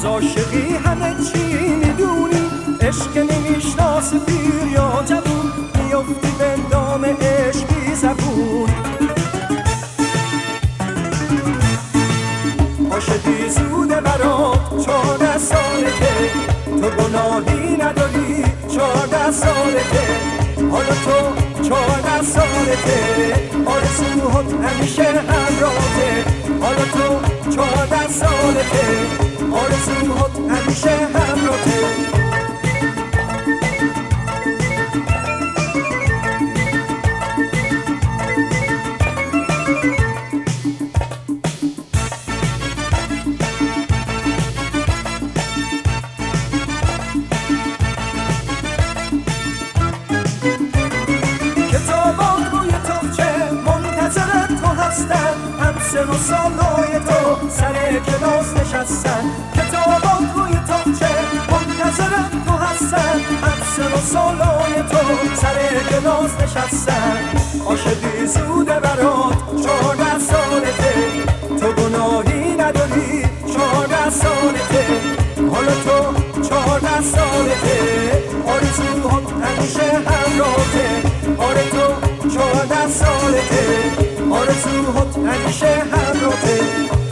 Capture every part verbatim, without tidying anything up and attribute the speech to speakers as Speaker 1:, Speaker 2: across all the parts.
Speaker 1: از عاشقی همه چی میدونی، عشق نمیشناس پیر یا جوون، میافتی به دام عشق بی زبون. عاشقی زوده برات چهارده سالته، تو گناهی نداری چهارده سالته، حالا تو چهارده سالته، آرزوهات همیشه همراهته، حالا تو چهارده سالته، آرزوهات همیشه همراهته. سن و سالای تو سر کلاس نشستن، کتابات روی تاقچه منتظر تو هستن، هم سن و سالای تو سر کلاس نشستن. عاشقی زوده برات چهارده سالته، تو گناهی نداری چهارده سالته، حالا تو چهارده سالته، آرزوهات همیشه همراهته، آره تو چهارده سالته، آرزوهات همیشه همراهته.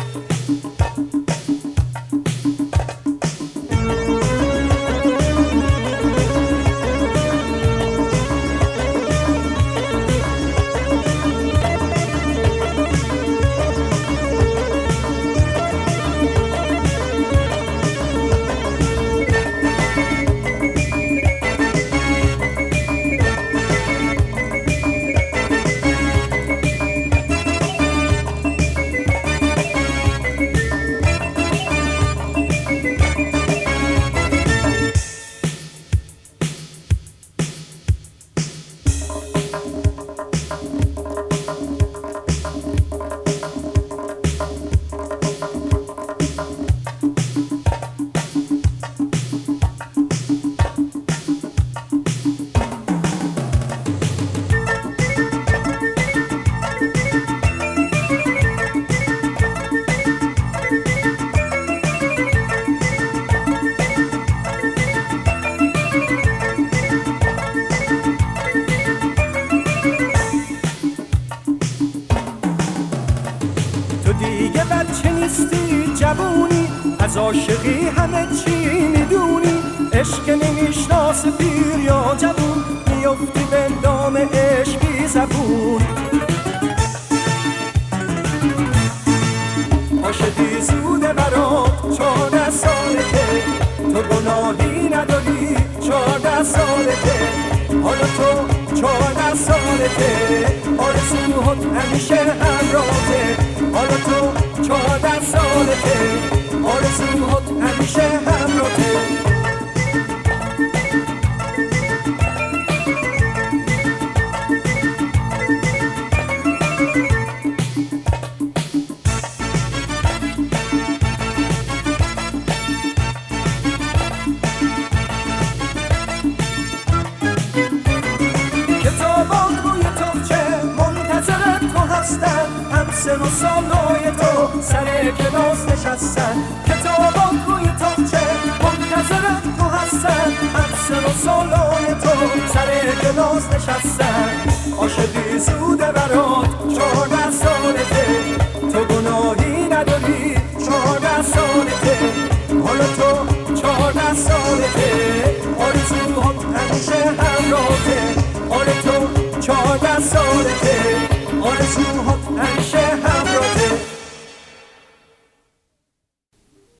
Speaker 1: دیگه بچه نیستی جوونی، از عاشقی همه چی میدونی، عشق نمیشناس پیر یا جوون، میافتی به دام عشق بی زبون. عاشقی زوده برات چهارده سالته، تو گناهی نداری چهارده سالته، حالا تو چهارده سالته، آرزوهات همیشه همراهته، حالا تو چهارده سالته، آرزوهات همیشه همراهته. هم سن و سالای تو سر کلاس نشستن، کتابات روی تاقچه منتظر تو هستن، هم سن و سالای تو سر کلاس نشستن. عاشقی زوده برات